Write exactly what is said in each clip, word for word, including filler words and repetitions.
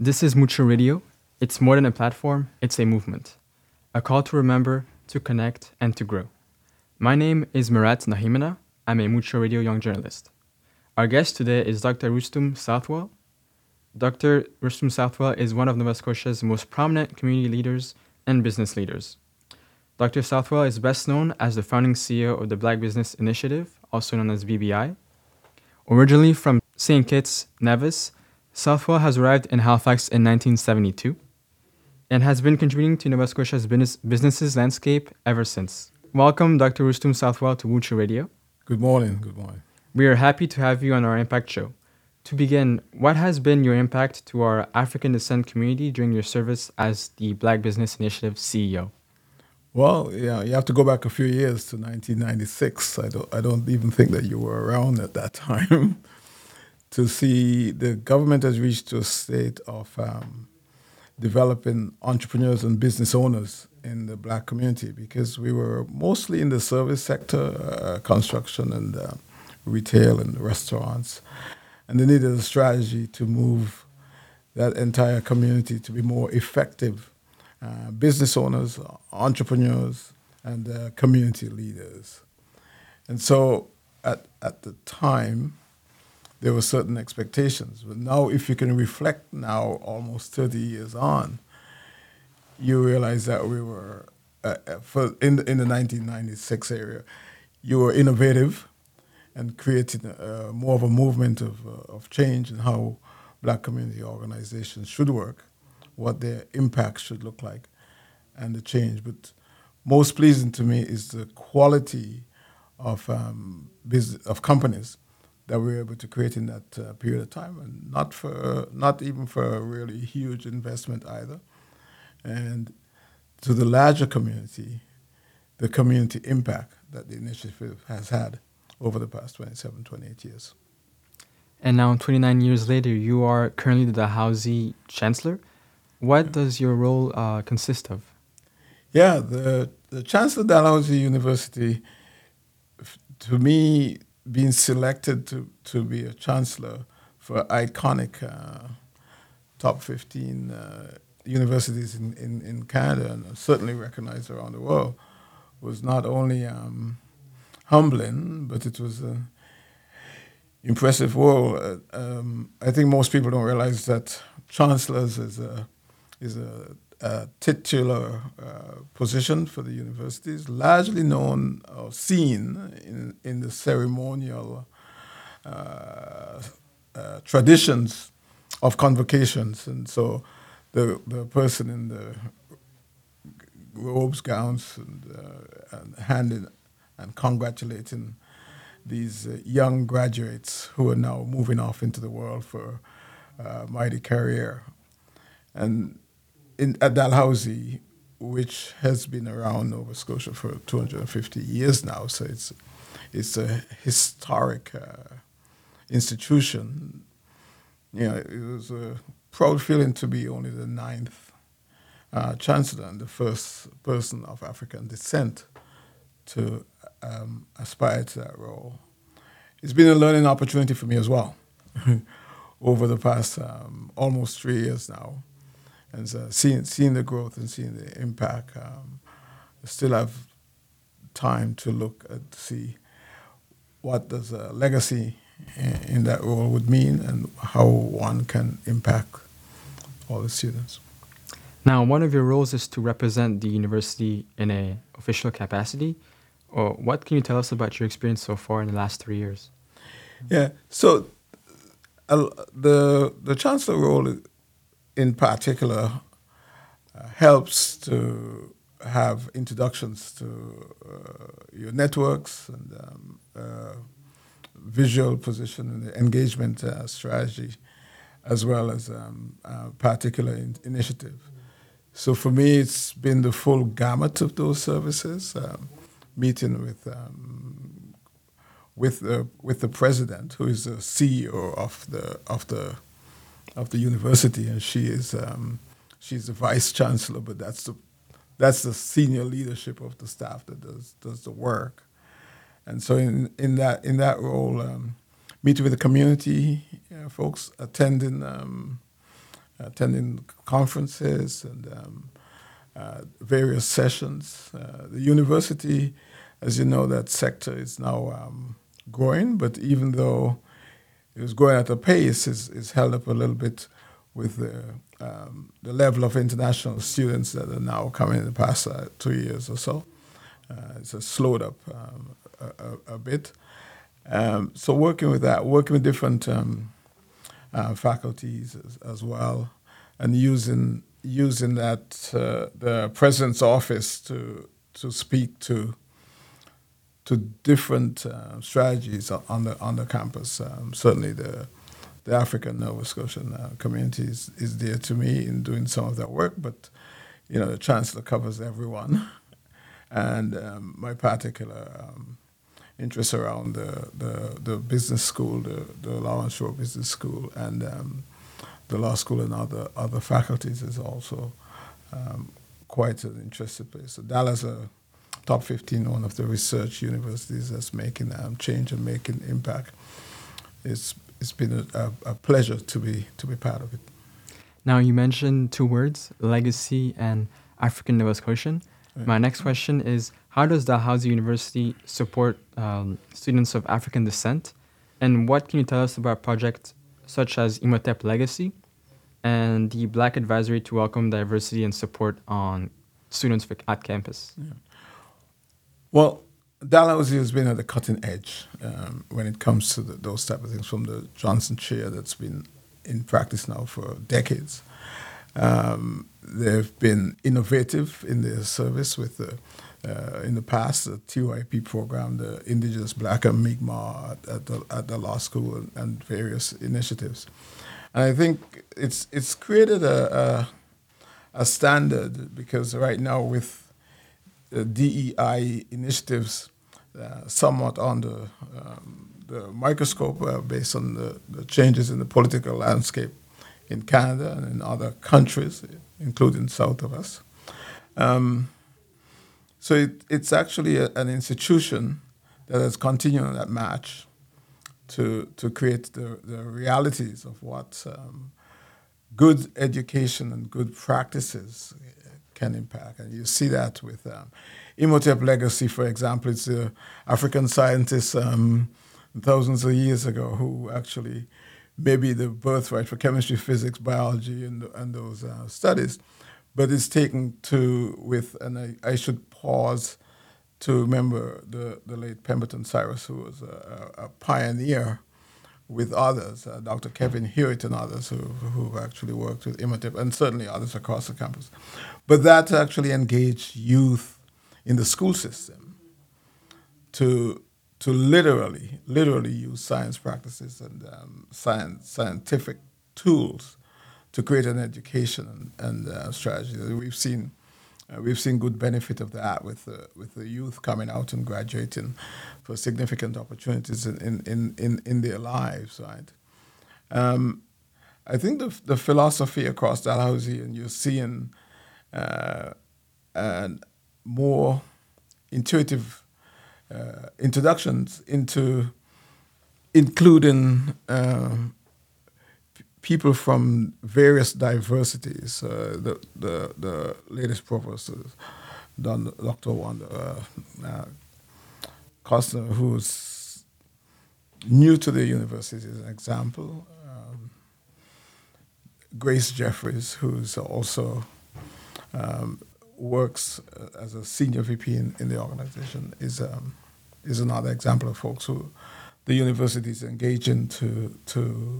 This is Mucho Radio. It's more than a platform, it's a movement. A call to remember, to connect, and to grow. My name is Murat Nahimana. I'm a Mucho Radio young journalist. Our guest today is Doctor Rustum Southwell. Doctor Rustum Southwell is one of Nova Scotia's most prominent community leaders and business leaders. Doctor Southwell is best known as the founding C E O of the Black Business Initiative, also known as B B I. Originally from Saint Kitts, Nevis, Southwell has arrived in Halifax in nineteen seventy-two and has been contributing to Nova Scotia's business, businesses landscape ever since. Welcome, Doctor Rustum Southwell, to Mucho Radio. Good morning. Good morning. We are happy to have you on our Impact Show. To begin, what has been your impact to our African descent community during your service as the Black Business Initiative C E O? Well, yeah, you have to go back a few years to nineteen ninety-six. I don't, I don't even think that you were around at that time to see the government has reached to a state of um, developing entrepreneurs and business owners in the Black community, because we were mostly in the service sector, uh, construction and uh, retail and restaurants, and they needed a strategy to move that entire community to be more effective. Uh, business owners, entrepreneurs, and uh, community leaders. And so at, at the time, there were certain expectations. But now, if you can reflect now, almost thirty years on, you realize that we were, uh, for in, the, in the nineteen ninety-six area, you were innovative and creating uh, more of a movement of, uh, of change in how Black community organizations should work, what their impact should look like, and the change. But most pleasing to me is the quality of um, business, of companies that we were able to create in that uh, period of time, and not for not even for a really huge investment either. And to the larger community, the community impact that the initiative has had over the past twenty-seven, twenty-eight years. And now, twenty-nine years later, you are currently the Dalhousie Chancellor. What does your role uh, consist of? Yeah, the, the Chancellor of Dalhousie University, f- to me, being selected to, to be a chancellor for iconic uh, top fifteen uh, universities in, in, in Canada, and certainly recognized around the world, was not only um, humbling, but it was an impressive role. Uh, um, I think most people don't realize that chancellors is a is a, a titular uh, position for the universities, largely known or seen in, in the ceremonial uh, uh, traditions of convocations. And so the, the person in the robes, gowns, and, uh, and handing and congratulating these uh, young graduates who are now moving off into the world for a mighty career. And in at Dalhousie, which has been around Nova Scotia for two hundred fifty years now, so it's it's a historic uh, institution. You know, it was a proud feeling to be only the ninth uh, chancellor and the first person of African descent to um, aspire to that role. It's been a learning opportunity for me as well over the past um, almost three years now. And so seeing, seeing the growth and seeing the impact, um, I still have time to look at see what does a legacy in, in that role would mean and how one can impact all the students. Now, one of your roles is to represent the university in an official capacity. Or what can you tell us about your experience so far in the last three years? Yeah, so uh, the the chancellor role in particular uh, helps to have introductions to uh, your networks and um, uh, visual position and the engagement uh, strategy, as well as um, a particular in- initiative. So for me, it's been the full gamut of those services, um, meeting with um, with the with the president, who is the C E O of the of the of the university, and she is um, she's the vice chancellor, but that's the that's the senior leadership of the staff that does does the work. And so in in that in that role, um, meeting with the community, you know, folks attending um, attending conferences and um, uh, various sessions. Uh, the university, as you know, that sector is now um, growing, but even though it was growing at a pace, is is held up a little bit with the um, the level of international students that are now coming in the past uh, two years or so. Uh, it's uh, slowed up um, a, a, a bit. Um, so working with that, working with different um, uh, faculties as, as well, and using using that uh, the president's office to to speak to to different uh, strategies on the on the campus. Um, certainly, the the African Nova Scotian uh, community is, is dear to me in doing some of that work. But you know, the chancellor covers everyone, and um, my particular um, interests around the, the the business school, the the Lawrence Shore Business School, and um, the law school and other other faculties is also um, quite an interested place. So Dallas is a top fifteen, one of the research universities that's making um, change and making impact. It's it's been a, a, a pleasure to be to be part of it. Now you mentioned two words, legacy and African Nova Scotian. Right. My next question is, how does Dalhousie University support um, students of African descent? And what can you tell us about projects such as Imhotep Legacy and the Black Advisory to Welcome Diversity and Support on students at campus? Yeah. Well, Dalhousie has been at the cutting edge um, when it comes to the, those type of things, from the Johnson Chair that's been in practice now for decades. Um, they've been innovative in their service with the, uh, in the past, the T Y P program, the Indigenous Black and Mi'kmaq at, at, the, at the law school, and, and various initiatives. And I think it's it's created a, a, a standard, because right now with the D E I initiatives uh, somewhat under um, the microscope uh, based on the, the changes in the political landscape in Canada and in other countries, including south of us. Um, so it, it's actually a, an institution that has continued that march to to create the, the realities of what um, good education and good practices can impact. And you see that with um, Imhotep Legacy, for example. It's the African scientists um, thousands of years ago who actually maybe the birthright for chemistry, physics, biology, and, and those uh, studies. But it's taken to with, and I, I should pause to remember the, the late Pemberton Cyrus, who was a, a pioneer with others, uh, Doctor Kevin Hewitt and others who who actually worked with Imhotep, and certainly others across the campus. But that actually engaged youth in the school system to to literally, literally use science practices and um, science, scientific tools to create an education and, and uh, strategy. We've seen, uh, we've seen good benefit of that with the with the youth coming out and graduating for significant opportunities in in, in, in their lives, right? Um, I think the the philosophy across Dalhousie, and you're seeing uh, and more intuitive Uh, introductions into including uh, p- people from various diversities. Uh, the, the the latest provost, uh, Don, Doctor Wanda uh, uh, Costner, who's new to the university, is an example. Um, Grace Jeffries, who's also um, works as a senior V P in, in the organization, is um, is another example of folks who the university is engaging to to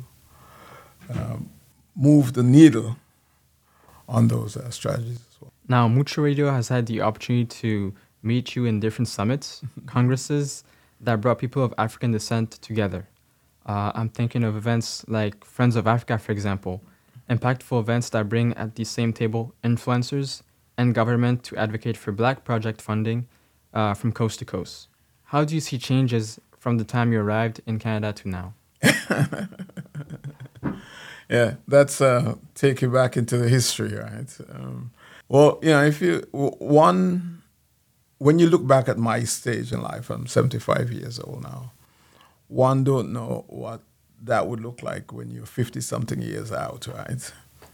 um, move the needle on those uh, strategies as well. Now, Mucho Radio has had the opportunity to meet you in different summits, congresses that brought people of African descent together. Uh, I'm thinking of events like Friends of Africa, for example, impactful events that bring at the same table influencers and government to advocate for Black project funding uh, from coast to coast. How do you see changes from the time you arrived in Canada to now? Yeah, that's uh, take you back into the history, right? Um, well, you know, if you one, when you look back at my stage in life, I'm seventy-five years old now. One don't know what that would look like when you're fifty something years out, right?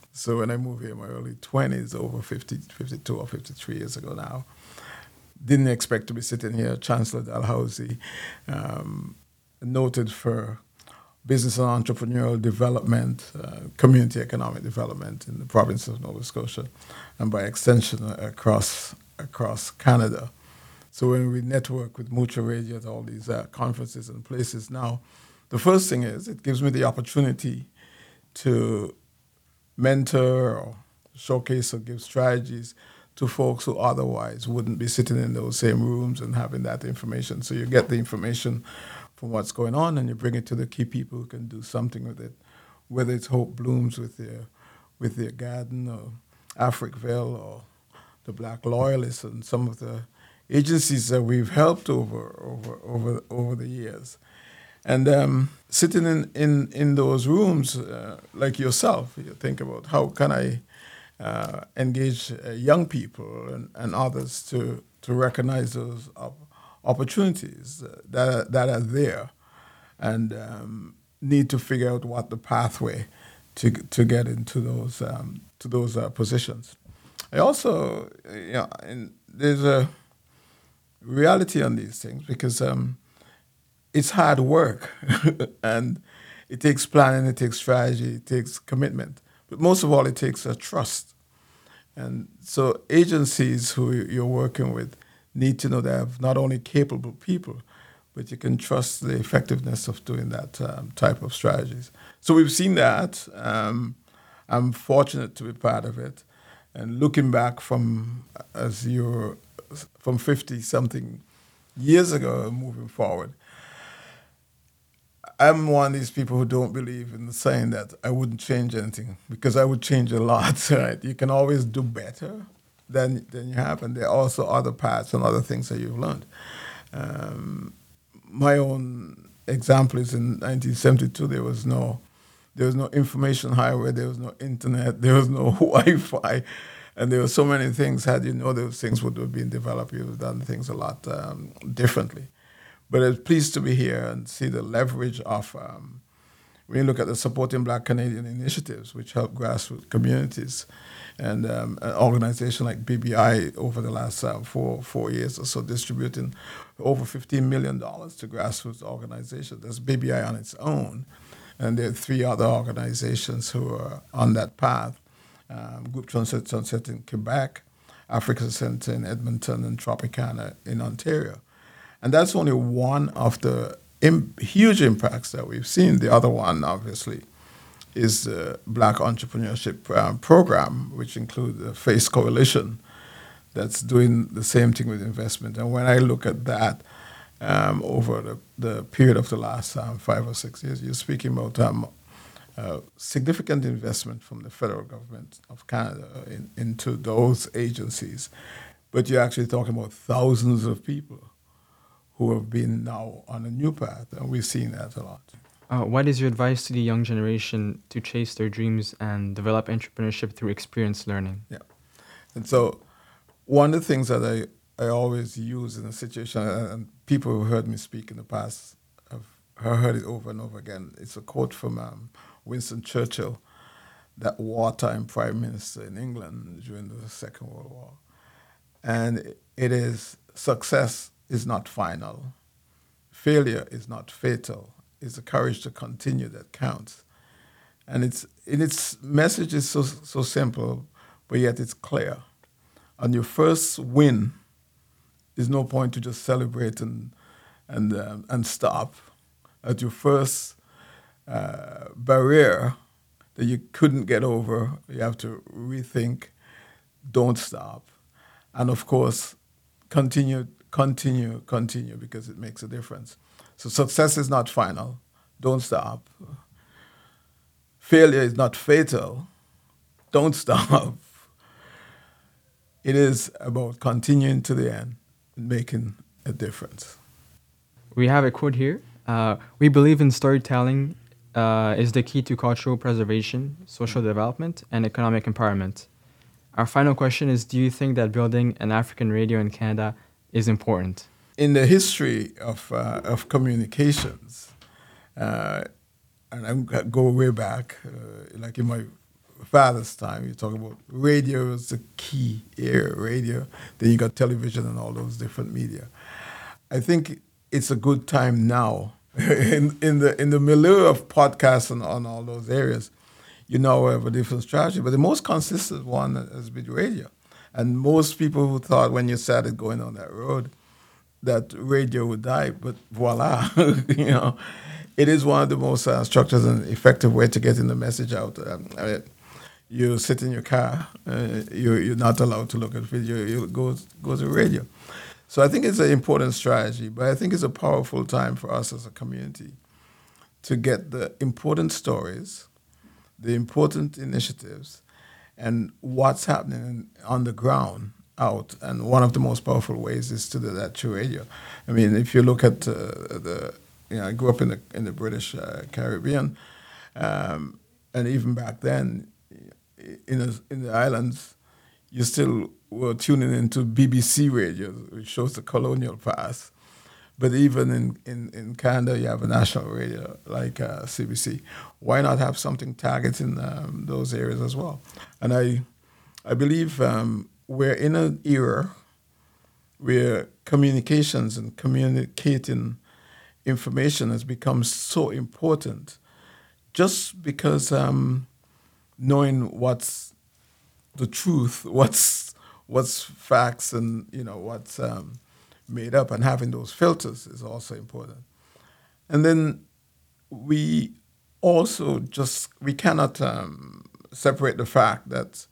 So when I moved here in my early twenties, over fifty, fifty-two or fifty-three years ago now, didn't expect to be sitting here. Chancellor Dalhousie, um, noted for business and entrepreneurial development, uh, community economic development in the province of Nova Scotia, and by extension uh, across across Canada. So when we network with Mucha Radio at all these uh, conferences and places now, the first thing is it gives me the opportunity to mentor or showcase or give strategies to folks who otherwise wouldn't be sitting in those same rooms and having that information. So you get the information from what's going on and you bring it to the key people who can do something with it, whether it's Hope Blooms with their, with their garden or Africville or the Black Loyalists and some of the agencies that we've helped over over over over the years. And um, sitting in, in, in those rooms, uh, like yourself, you think about how can I uh, engage uh, young people and, and others to, to recognize those op- opportunities uh, that, are, that are there and um, need to figure out what the pathway to to get into those um, to those uh, positions. I also, you know, and there's a reality on these things because um, it's hard work and it takes planning, it takes strategy, it takes commitment. But most of all, it takes a trust. And so agencies who you're working with need to know they have not only capable people, but you can trust the effectiveness of doing that um, type of strategies. So we've seen that. Um, I'm fortunate to be part of it. And looking back from as you're from fifty something years ago, moving forward, I'm one of these people who don't believe in the saying that I wouldn't change anything because I would change a lot. Right? You can always do better than than you have, and there are also other paths and other things that you've learned. Um, my own example is in nineteen seventy-two. There was no there was no information highway. There was no internet. There was no Wi-Fi. And there were so many things. Had you know those things would have been developed, you would have done things a lot um, differently. But I'm pleased to be here and see the leverage of, um, when you look at the Supporting Black Canadian Initiatives, which help grassroots communities, and um, an organization like B B I over the last uh, four four years or so distributing over fifteen million dollars to grassroots organizations. That's B B I on its own. And there are three other organizations who are on that path. Um, Groupe Sunset Sunset in Quebec, Africa Center in Edmonton, and Tropicana in Ontario. And that's only one of the Im- huge impacts that we've seen. The other one, obviously, is the Black Entrepreneurship um, Program, which includes the FACE Coalition, that's doing the same thing with investment. And when I look at that um, over the, the period of the last um, five or six years, you're speaking about um, uh, significant investment from the federal government of Canada in, into those agencies. But you're actually talking about thousands of people who have been now on a new path, and we've seen that a lot. Uh, what is your advice to the young generation to chase their dreams and develop entrepreneurship through experience learning? Yeah. And so one of the things that I, I always use in a situation, and people who heard me speak in the past have heard it over and over again, it's a quote from um, Winston Churchill, that wartime prime minister in England during the Second World War. And it is, success is not final. Failure is not fatal. It's the courage to continue that counts. And it's in its message is so so simple, but yet it's clear. On your first win, there's no point to just celebrate and and um, and stop. At your first uh, barrier that you couldn't get over, you have to rethink. Don't stop, and of course, continue, continue, continue because it makes a difference. So success is not final. Don't stop. Failure is not fatal. Don't stop. It is about continuing to the end and making a difference. We have a quote here. Uh, we believe in storytelling uh, is the key to cultural preservation, social development, and economic empowerment. Our final question is, do you think that building an African radio in Canada is important? In the history of uh, of communications, uh, and I go way back, uh, like in my father's time. You talk about radio is the key area, radio. Then you got television and all those different media. I think it's a good time now in in the in the milieu of podcasts and on all those areas. You now have a different strategy, but the most consistent one has been radio. And most people who thought when you started going on that road that radio would die, but voila, you know, it is one of the most uh, structured and effective way to getting the message out. Um, I mean, you sit in your car, uh, you, you're not allowed to look at video, you go, go to radio. So I think it's an important strategy, but I think it's a powerful time for us as a community to get the important stories, the important initiatives, and what's happening on the ground out. And one of the most powerful ways is to do that through radio. I mean, if you look at uh, the, you know, I grew up in the in the British uh, Caribbean, um, and even back then, in a, in the islands, you still were tuning into B B C radio, which shows the colonial past. But even in, in, in Canada, you have a national radio like uh, C B C. Why not have something targeting um, those areas as well? And I, I believe um, we're in an era where communications and communicating information has become so important, just because um, knowing what's the truth, what's what's facts, and you know what's um, made up, and having those filters is also important. And then we also just we cannot um, separate the fact that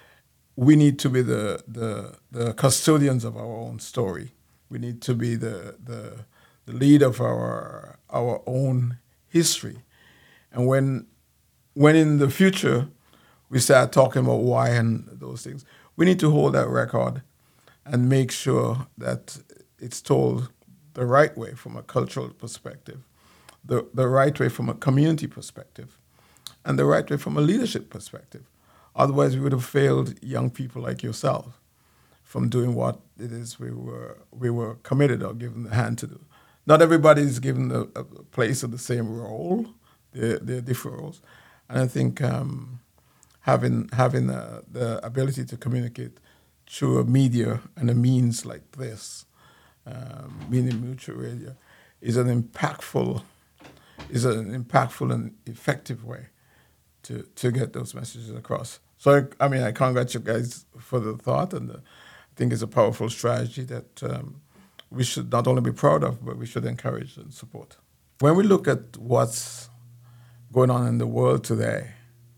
we need to be the, the the custodians of our own story. We need to be the the, the lead of our our own history. And when when in the future we start talking about why and those things, we need to hold that record and make sure that it's told the right way from a cultural perspective, the, the right way from a community perspective, and the right way from a leadership perspective. Otherwise, we would have failed young people like yourself from doing what it is we were we were committed or given the hand to do. Not everybody is given a, a place of the same role. They're, they're different roles. And I think um, having having uh, the ability to communicate through a media and a means like this, um, meaning Mutual Radio, is an impactful is an impactful and effective way to, to get those messages across. So I, I mean, I congratulate you guys for the thought, and the, I think it's a powerful strategy that um, we should not only be proud of, but we should encourage and support. When we look at what's going on in the world today,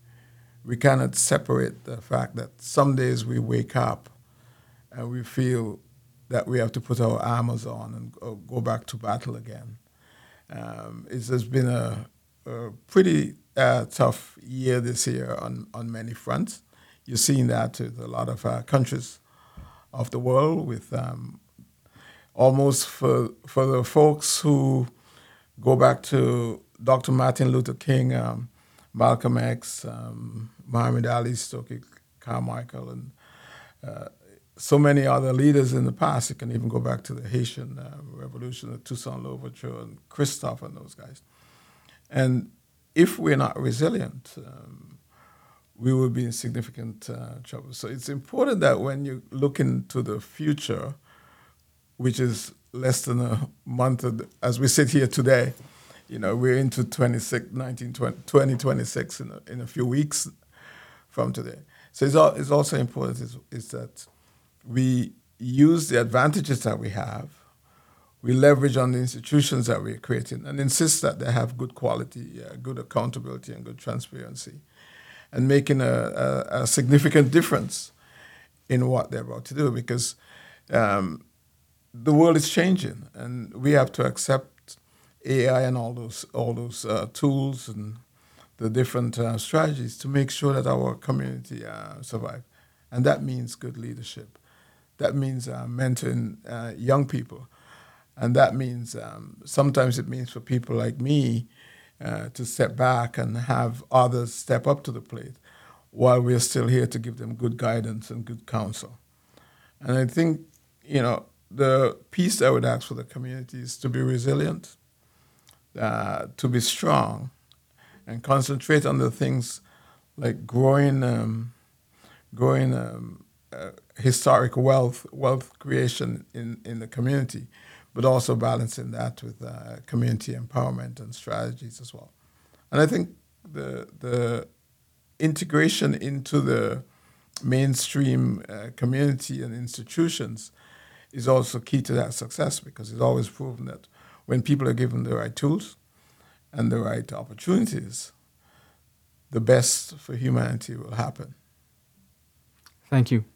we cannot separate the fact that some days we wake up and we feel that we have to put our armors on and go, go back to battle again. Um, it's has been a, a pretty uh, tough year this year on, on many fronts. You're seeing that with a lot of uh, countries of the world, with um, almost for for the folks who go back to Doctor Martin Luther King, um, Malcolm X, um, Muhammad Ali, Stokely Carmichael, and uh, so many other leaders in the past. You can even go back to the Haitian uh, Revolution, the Toussaint Louverture, and Christophe and those guys. And if we're not resilient, um, we will be in significant uh, trouble. So it's important that when you look into the future, which is less than a month as we sit here today, you know, we're into twenty-six, nineteen, twenty, twenty twenty-six in a, in a few weeks from today. So it's, all, it's also important is, is that we use the advantages that we have, we leverage on the institutions that we're creating, and insist that they have good quality, uh, good accountability, and good transparency, and making a, a, a significant difference in what they're about to do, because um, the world is changing, and we have to accept A I and all those all those uh, tools and the different uh, strategies to make sure that our community uh, survive, and that means good leadership. That means uh, mentoring uh, young people, and that means um, sometimes it means for people like me uh, to step back and have others step up to the plate while we're still here to give them good guidance and good counsel. And I think, you know, the piece I would ask for the community is to be resilient, uh, to be strong, and concentrate on the things like growing, um, growing um, uh, historic wealth, wealth creation in, in the community, but also balancing that with uh, community empowerment and strategies as well. And I think the the integration into the mainstream uh, community and institutions is also key to that success, because it's always proven that when people are given the right tools and the right opportunities, the best for humanity will happen. Thank you.